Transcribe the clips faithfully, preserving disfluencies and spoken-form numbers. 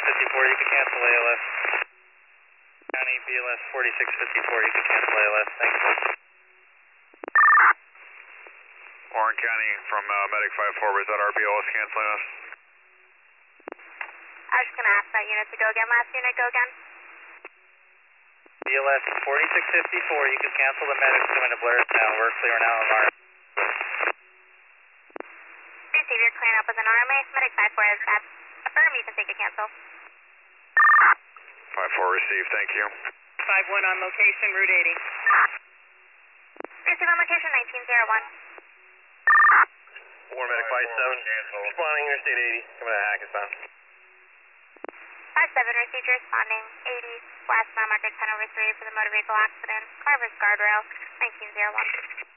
fifty-four, you can cancel A L S. County B L S forty-six fifty-four, you can cancel A L S. Thank you. Warren County from uh, Medic five four, was that R B L S canceling us? I was just going to ask that unit to go again. Last unit, go again. B L S forty-six fifty-four, you can cancel the medics coming to Blair's now. We're clear now of our... Receive, you're clearing up with an R M A. Medic five four has that. Affirm, you can take a cancel. five four received, thank you. five one on location, Route eighty. Receive on location nineteen oh one. Warren Medic five seven, responding Interstate eighty, coming to Hackettstown. five seven, received, you're responding. eighty, West mile marker ten over three for the motor vehicle accident. Carver's guardrail, nineteen oh one.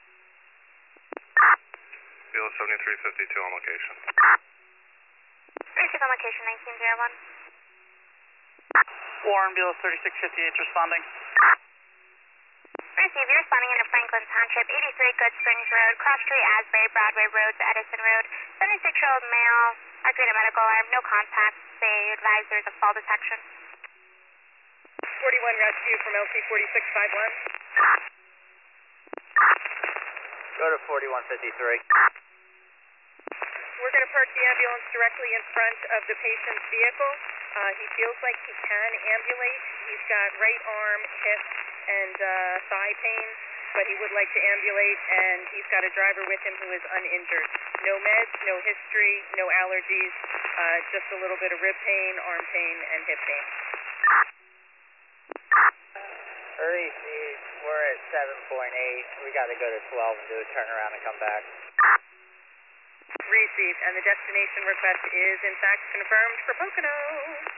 B L S seventy-three fifty-two on location. Receive on location nineteen oh one. Warren, B L S thirty-six fifty-eight responding. Receive, you're responding into Franklin Township, eighty-three Good Springs Road, Cross Street, Asbury, Broadway Road to Edison Road. seventy-six-year-old male, marked at medical alarm, no contact. They advise there's a fall detection. forty-one rescue from L C forty-six fifty-one. Go to forty-one fifty-three. We're going to park the ambulance directly in front of the patient's vehicle. Uh, he feels like he can ambulate. He's got right arm, hip, and uh, thigh pain, but he would like to ambulate, and he's got a driver with him who is uninjured. No meds, no history, no allergies, uh, just a little bit of rib pain, arm pain, and hip pain. Hurry, Steve. We're at seven point eight. We got to go to twelve and do a turnaround and come back. Received, and the destination request is in fact confirmed for Pocono.